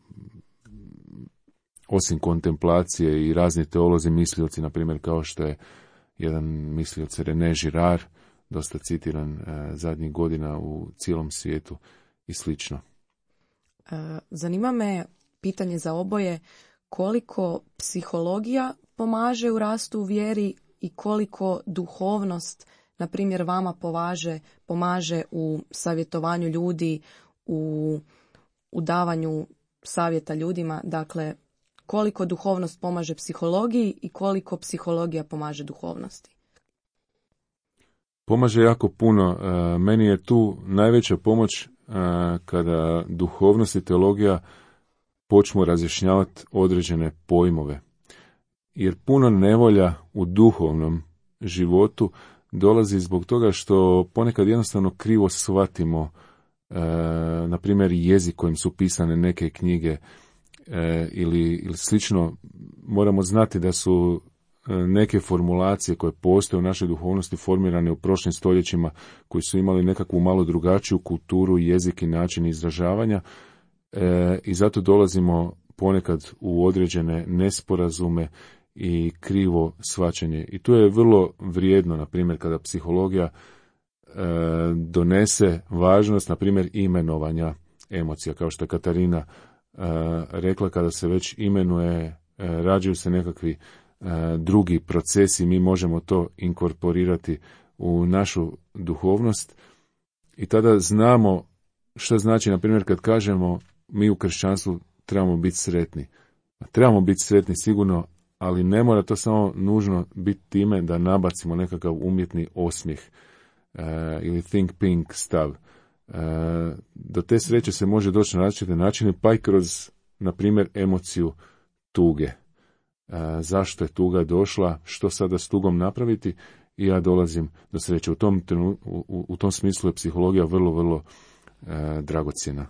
osim kontemplacije i razni teolozi, mislioci, na primjer kao što je jedan mislioc René Girard, dosta citiran zadnjih godina u cijelom svijetu i slično. Zanima me pitanje za oboje, koliko psihologija pomaže u rastu u vjeri i koliko duhovnost, na primjer, vama pomaže u savjetovanju ljudi, u davanju savjeta ljudima. Dakle, koliko duhovnost pomaže psihologiji i koliko psihologija pomaže duhovnosti? Pomaže jako puno. Meni je tu najveća pomoć kada duhovnost i teologija počnu razjašnjavati određene pojmove. Jer puno nevolja u duhovnom životu dolazi zbog toga što ponekad jednostavno krivo shvatimo, na primjer, jezik kojim su pisane neke knjige ili slično. Moramo znati da su neke formulacije koje postoje u našoj duhovnosti formirane u prošlim stoljećima, koji su imali nekakvu malo drugačiju kulturu, jezik i način izražavanja, i zato dolazimo ponekad u određene nesporazume i krivo shvaćanje. I tu je vrlo vrijedno, na primjer, kada psihologija donese važnost, na primjer, imenovanja emocija, kao što je Katarina rekla, kada se već imenuje, rađaju se nekakvi drugi procesi, mi možemo to inkorporirati u našu duhovnost i tada znamo što znači, na primjer, kad kažemo mi u kršćanstvu trebamo biti sretni. Trebamo biti sretni sigurno, ali ne mora to samo nužno biti time da nabacimo nekakav umjetni osmijeh ili think pink stav. Do te sreće se može doći na različite načine, pa i kroz, na primjer, emociju tuge. Zašto je tuga došla, što sada s tugom napraviti, i ja dolazim do sreće. U tom smislu je psihologija vrlo, vrlo dragocjena.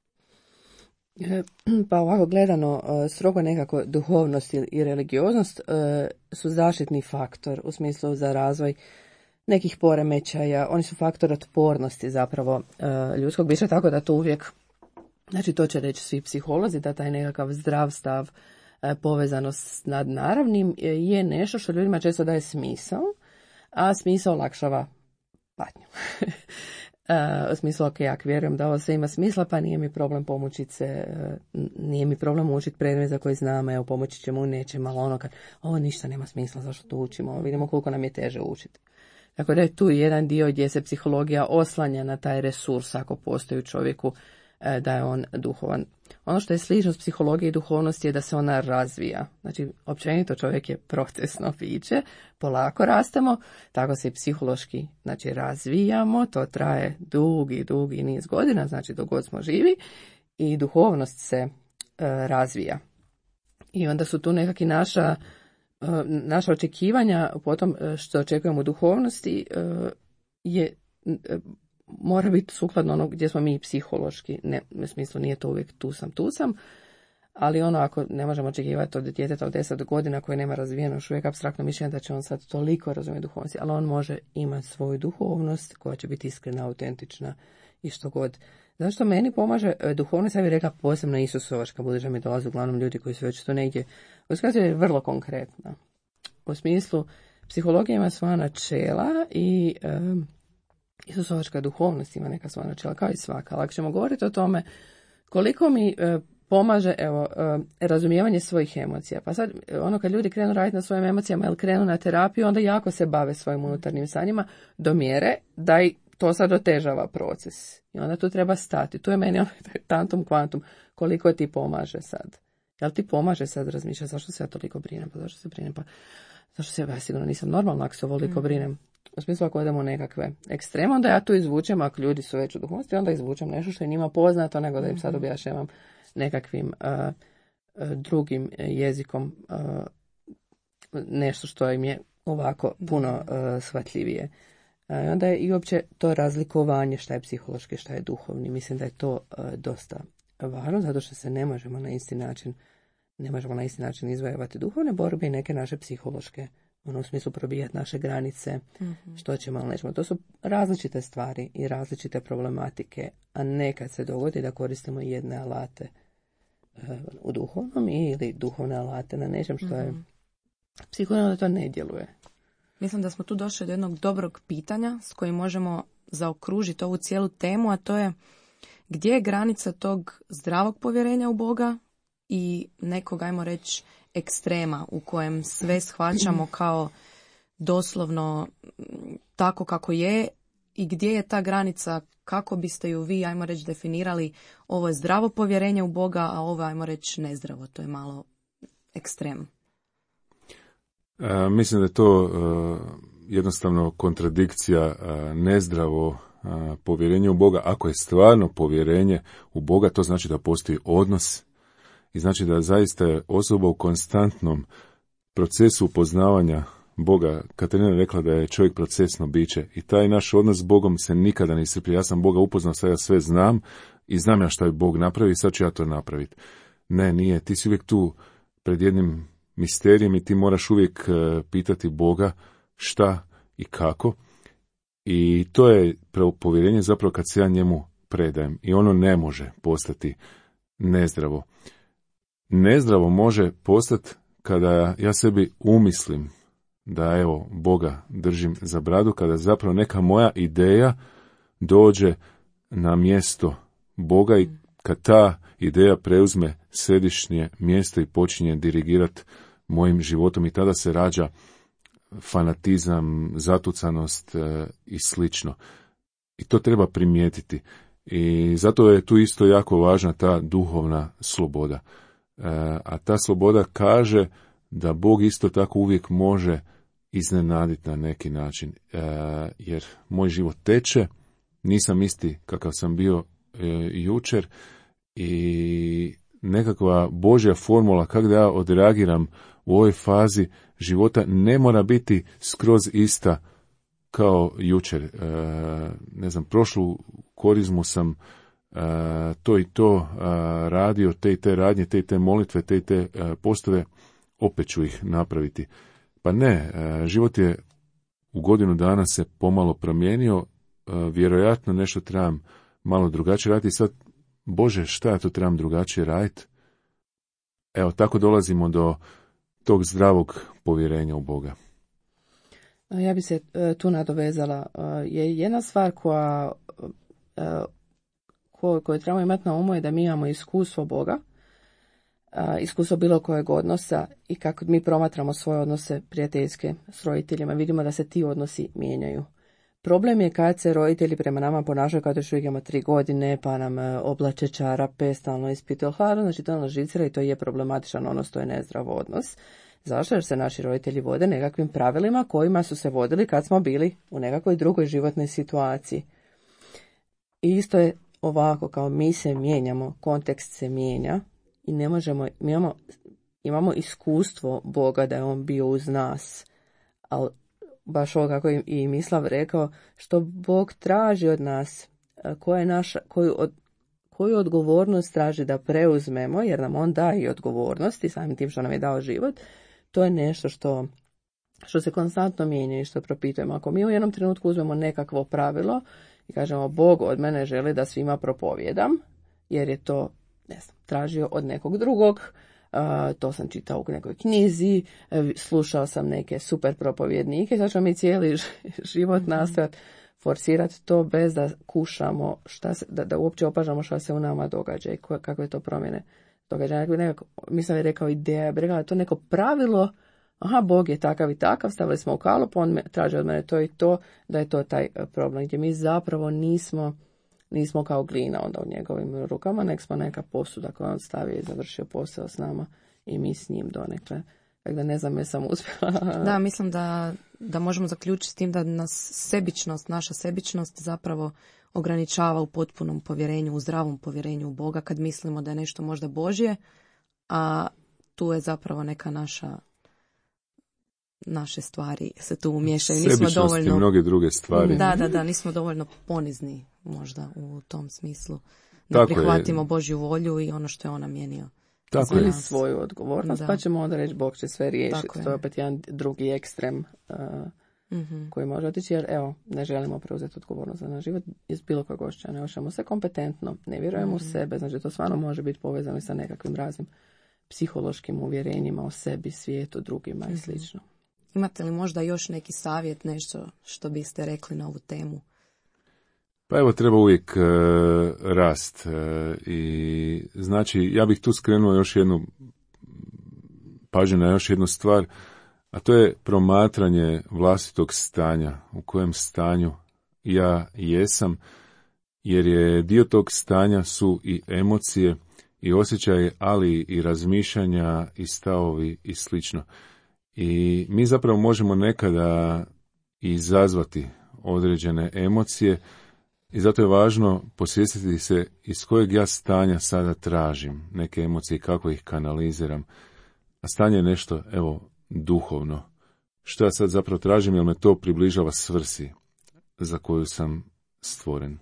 Pa ovako gledano, strogo nekako duhovnost i religioznost su zaštitni faktor u smislu za razvoj nekih poremećaja. Oni su faktor otpornosti zapravo ljudskog bića, tako da to uvijek, znači to će reći svi psiholozi, da taj nekakav zdrav stav, povezanost s nadnaravnim je nešto što ljudima često daje smisao, a smisao olakšava patnju. U smislu, ok, ako vjerujem da ovo sve ima smisla, pa nije mi problem nije mi problem učiti predmet za koji znam, evo pomoći ćemo u nečem, ali ono kad ovo ništa nema smisla, zašto to učimo, vidimo koliko nam je teže učiti. Tako da je tu jedan dio gdje se psihologija oslanja na taj resurs, ako postoji u čovjeku, da je on duhovan. Ono što je slično s psihologije i duhovnosti je da se ona razvija. Znači, općenito čovjek je procesno biće, polako rastemo, tako se i psihološki, znači, razvijamo, to traje dugi niz godina, znači dok god smo živi, i duhovnost se razvija. I onda su tu nekakvi naša očekivanja po tom što očekujemo u duhovnosti mora biti sukladno ono gdje smo mi psihološki, ne, u smislu nije to uvijek tu sam, ali ono ako ne možemo očekivati od djeteta od 10 godina koji nema razvijeno još uvijek apstraktno mišljenje da će on sad toliko razumjeti duhovnosti, ali on može imati svoju duhovnost koja će biti iskrena, autentična i što god. Zašto meni pomaže duhovnost, ja bih rekla posebno Isusovačka, budući da mi dolaze uglavnom ljudi koji su već to negdje uskazuje je vrlo konkretna. U smislu, psihologija ima svoja načela i Isusovačka duhovnost ima neka svoja načela, kao i svaka. Ali ako ćemo govoriti o tome koliko mi pomaže razumijevanje svojih emocija. Pa sad, kad ljudi krenu raditi na svojim emocijama ili krenu na terapiju, onda jako se bave svojim unutarnjim stanjima do mjere da i to sad otežava proces. I onda tu treba stati. Tu je meni tantum kvantum. Koliko ti pomaže sad? Jel ti pomaže sad razmišljati zašto se ja toliko brinem? Pa zašto se brinem? Pa zašto se ja sigurno nisam normalna ako se ovoliko brinem? U smislu ako idemo u nekakve ekstreme, onda ja tu izvučem, ako ljudi su već u duhovnosti, onda izvučem nešto što je njima poznato, nego da im sad objašnjavam nekakvim drugim jezikom nešto što im je ovako puno shvatljivije. Onda je i uopće to razlikovanje šta je psihološki, šta je duhovni. Mislim da je to dosta važno, zato što se ne možemo na isti način izvojevati duhovne borbe i neke naše psihološke, u smislu probijati naše granice, što ćemo, ali nećemo. To su različite stvari i različite problematike, a nekad se dogodi da koristimo jedne alate u duhovnom ili duhovne alate na nečem što je psihologija, da to ne djeluje. Mislim da smo tu došli do jednog dobrog pitanja s kojim možemo zaokružiti ovu cijelu temu, a to je gdje je granica tog zdravog povjerenja u Boga i nekog, ajmo reći, ekstrema u kojem sve shvaćamo kao doslovno tako kako je i gdje je ta granica, kako biste ju vi, ajmo reći, definirali, ovo je zdravo povjerenje u Boga, a ovo, ajmo reći, nezdravo, to je malo ekstrem. Mislim da je to jednostavno kontradikcija, nezdravo povjerenje u Boga. Ako je stvarno povjerenje u Boga, to znači da postoji odnos i znači da zaista je osoba u konstantnom procesu upoznavanja Boga. Katarina je rekla da je čovjek procesno biće i taj naš odnos s Bogom se nikada ne iscrpi. Ja sam Boga upoznao, sad ja sve znam i znam ja šta je Bog napravi i sad ću ja to napraviti. Ne, nije. Ti si uvijek tu pred jednim misterijem i ti moraš uvijek pitati Boga šta i kako. I to je povjerenje zapravo kad se ja njemu predajem. I ono ne može postati nezdravo. Nezdravo može postati kada ja sebi umislim da evo Boga držim za bradu, kada zapravo neka moja ideja dođe na mjesto Boga i kad ta ideja preuzme središnje mjesto i počinje dirigirati mojim životom i tada se rađa fanatizam, zatucanost i slično. I to treba primijetiti. I zato je tu isto jako važna ta duhovna sloboda. A ta sloboda kaže da Bog isto tako uvijek može iznenaditi na neki način. Jer moj život teče, nisam isti kakav sam bio jučer i nekakva Božja formula kako da ja odreagiram u ovoj fazi života ne mora biti skroz ista kao jučer. Ne znam, prošlu korizmu sam to i to radio, te i te radnje, te i te molitve, te i te postove, opet ću ih napraviti. Pa ne, život je u godinu dana se pomalo promijenio, vjerojatno nešto trebam malo drugačije raditi. Sad, Bože, šta ja to trebam drugačije raditi? Evo, tako dolazimo do tog zdravog povjerenja u Boga. Ja bi se tu nadovezala. Je jedna stvar koju trebamo imati na umu je da mi imamo iskustvo Boga, iskustvo bilo kojeg odnosa i kako mi promatramo svoje odnose prijateljske s roditeljima, vidimo da se ti odnosi mijenjaju. Problem je kad se roditelji prema nama ponašaju kao da još uvijek imamo 3 godine, pa nam oblače čarape, stalno ispituju hladu, znači to nas žicira i to je problematičan odnos, to je nezdrav odnos. Zašto? Jer se naši roditelji vode nekakvim pravilima kojima su se vodili kad smo bili u nekakvoj drugoj životnoj situaciji. I isto je ovako, kao mi se mijenjamo, kontekst se mijenja i ne možemo, mi imamo imamo iskustvo Boga da je on bio uz nas, ali baš ovo kako je i Mislav rekao, što Bog traži od nas, koju odgovornost traži da preuzmemo, jer nam on daje i odgovornost i samim tim što nam je dao život, to je nešto što se konstantno mijenja i što propitujemo. Ako mi u jednom trenutku uzmemo nekakvo pravilo i kažemo Bog od mene želi da svima propovjedam, jer je to, ne znam, tražio od nekog drugog, to sam čitao u nekoj knjizi, slušao sam neke super propovjednike, sad ćemo mi cijeli život nastojati forsirati to bez da kušamo, da uopće opažamo šta se u nama događa i kakve to promjene događa. Mislim je rekao ideja, je rekao to neko pravilo, aha, Bog je takav i takav, stavili smo u kalup, on traži od mene to i to, da je to taj problem, gdje mi zapravo nismo kao glina onda u njegovim rukama, nek smo neka posuda koja on stavio i završio posao s nama i mi s njim donekle. Tako da ne znam, ja sam uspjela. Da, mislim da možemo zaključiti s tim da naša sebičnost zapravo ograničava u potpunom povjerenju, u zdravom povjerenju u Boga kad mislimo da je nešto možda Božje, a tu je zapravo neka naše stvari se tu umiješaju. Sebičnost i mnoge druge stvari. Da, nismo dovoljno ponizni možda u tom smislu. Da prihvatimo Božju volju i ono što je on namijenio. Tako ili svoju odgovornost, pa ćemo onda reći Bog će sve riješiti. To je opet jedan drugi ekstrem koji može otići, jer evo, ne želimo preuzeti odgovornost za naš život iz bilo kojeg ošća. Ne ošćamo se kompetentno, ne vjerujemo u sebe, znači to stvarno može biti povezano i sa nekakvim raznim psihološkim uvjerenjima o sebi, svijetu, drugima i slično. Imate li možda još neki savjet, nešto što biste rekli na ovu temu? Pa evo, treba uvijek rast i znači ja bih tu skrenuo još jednu pažnju na još jednu stvar, a to je promatranje vlastitog stanja, u kojem stanju ja jesam, jer je dio tog stanja su i emocije i osjećaje, ali i razmišljanja i stavovi i slično. I mi zapravo možemo nekada izazvati određene emocije i zato je važno posvijestiti se iz kojeg ja stanja sada tražim neke emocije i kako ih kanaliziram. A stanje je nešto, evo, duhovno. Što ja sad zapravo tražim, jer me to približava svrsi za koju sam stvoren.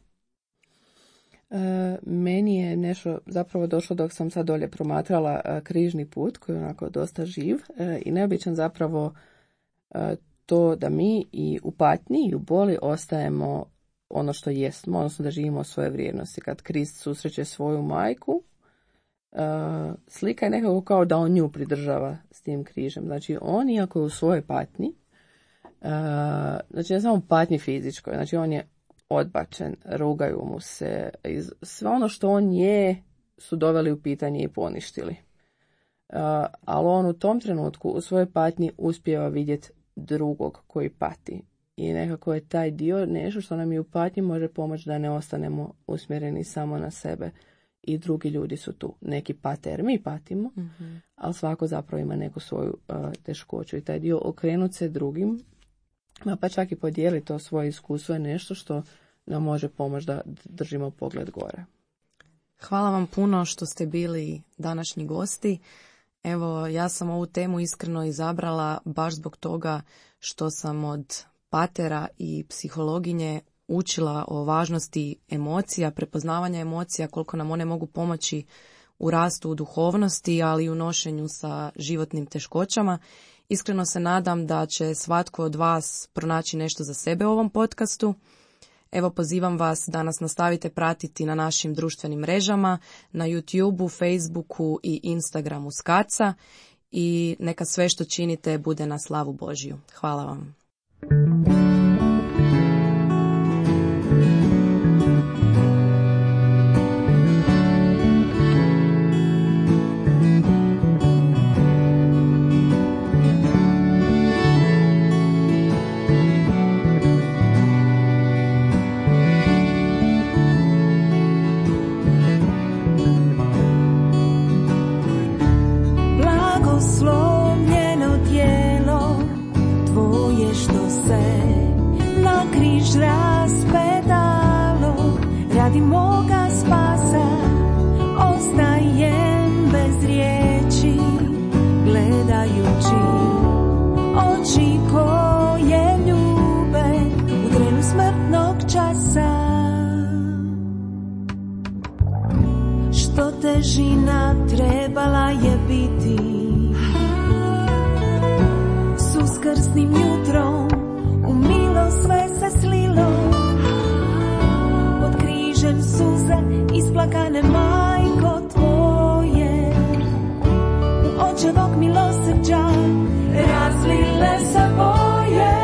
Meni je nešto zapravo došlo dok sam sad dolje promatrala križni put, koji je onako dosta živ i neobičan zapravo to da mi i u patnji i u boli ostajemo ono što jesmo, odnosno da živimo svoje vrijednosti. Kad Krist susreće svoju majku, slika je nekako kao da on nju pridržava s tim križem. Znači on, iako je u svojoj patnji, znači ne samo patnji fizičkoj, znači on je odbačen, rugaju mu se, sve ono što on je su doveli u pitanje i poništili. Ali on u tom trenutku u svojoj patnji uspijeva vidjeti drugog koji pati. I nekako je taj dio nešto što nam i u patnji može pomoći da ne ostanemo usmjereni samo na sebe. I drugi ljudi su tu. Neki pate jer mi patimo, ali svako zapravo ima neku svoju teškoću. I taj dio okrenuti se drugim, pa čak i podijeliti to svoje iskustvo je nešto što nam može pomoći da držimo pogled gore. Hvala vam puno što ste bili današnji gosti. Evo, ja sam ovu temu iskreno izabrala baš zbog toga što sam od patera i psihologinje učila o važnosti emocija, prepoznavanja emocija, koliko nam one mogu pomoći u rastu u duhovnosti, ali i u nošenju sa životnim teškoćama. Iskreno se nadam da će svatko od vas pronaći nešto za sebe u ovom podcastu. Evo, pozivam vas da nas nastavite pratiti na našim društvenim mrežama, na YouTubeu, Facebooku i Instagramu Skaca i neka sve što činite bude na slavu Božju. Hvala vam. Blagoslovljeno djelo tvoje što se na križ raspetalo, radi moga spasa ostajem bez riječi, očevog milosrđa razlile se boje.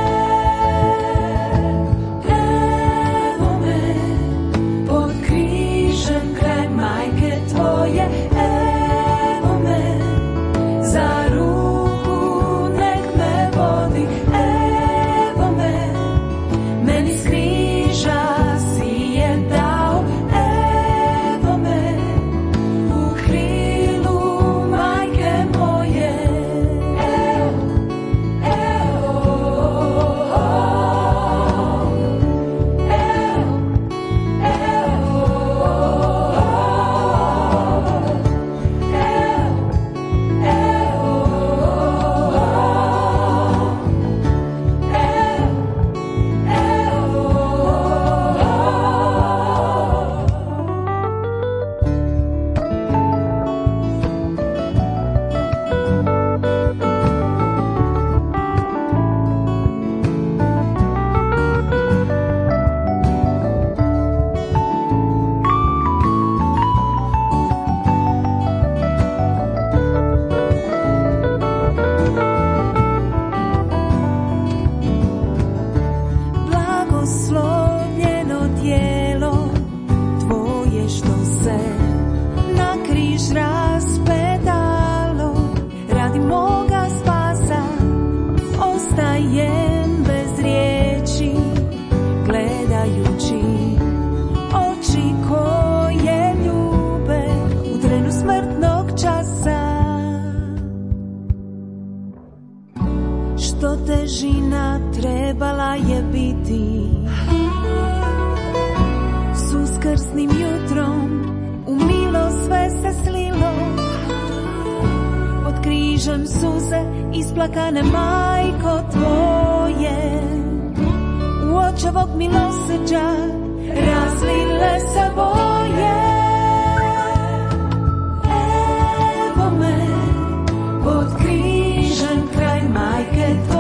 Evo me pod križem kraj majke tvoje, evo me za ruku nek me vodi, evo me, meni s križa si je dao, evo me u krilu majke moje. Blagoslovljeno tijelo tvoje što se na križ raspetalo, radi moga spasa ostajem bez riječi, gledajući oči koje ljube u trenu smrtnog časa. Što težina trebala je biti, s uskrsnim jutrom u milo sve se slilo, pod križem suze isplakane majko tvoje, u očevog milosrđa razlile se boje. Evo me pod križem kraj majke tvoje,